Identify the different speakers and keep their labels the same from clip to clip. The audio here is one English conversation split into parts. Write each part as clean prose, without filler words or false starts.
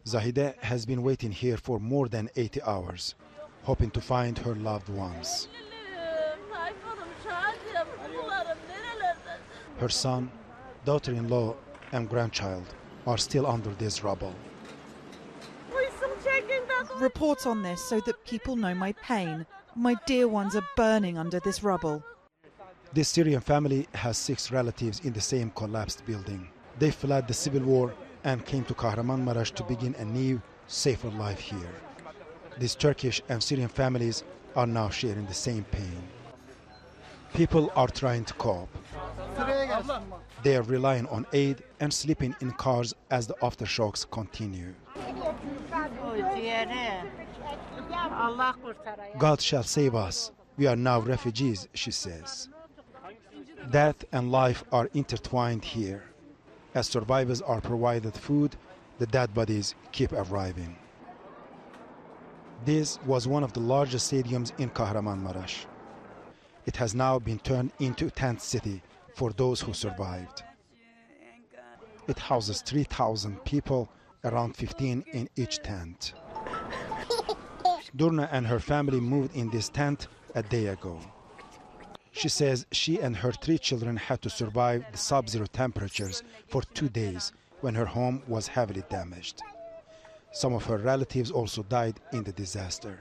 Speaker 1: Zahide has been waiting here for more than 80 hours, hoping to find her loved ones. Her son, daughter-in-law, and grandchild are still under this rubble.
Speaker 2: Report on this so that people know my pain. My dear ones are burning under this rubble.
Speaker 1: This Syrian family has 6 relatives in the same collapsed building. They fled the civil war and came to Kahramanmaraş to begin a new, safer life here. These Turkish and Syrian families are now sharing the same pain. People are trying to cope. They are relying on aid and sleeping in cars as the aftershocks continue. God shall save us. We are now refugees, she says. Death and life are intertwined here. As survivors are provided food, the dead bodies keep arriving. This was one of the largest stadiums in Kahramanmaraş. It has now been turned into a tent city for those who survived. It houses 3,000 people, around 15 in each tent. Durna and her family moved in this tent a day ago. She says she and her 3 children had to survive the sub-zero temperatures for 2 days when her home was heavily damaged. Some of her relatives also died in the disaster.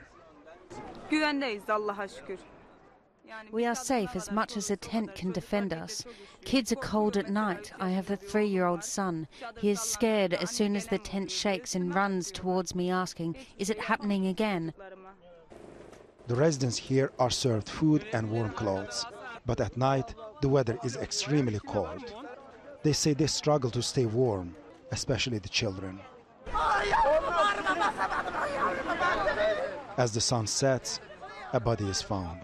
Speaker 3: We are safe as much as a tent can defend us. Kids are cold at night. I have a 3-year-old son. He is scared as soon as the tent shakes and runs towards me asking, "Is it happening again?"
Speaker 1: The residents here are served food and warm clothes, but at night the weather is extremely cold. They say they struggle to stay warm, especially the children. As the sun sets, a body is found.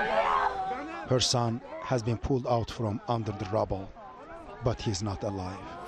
Speaker 1: Her son has been pulled out from under the rubble, but he is not alive.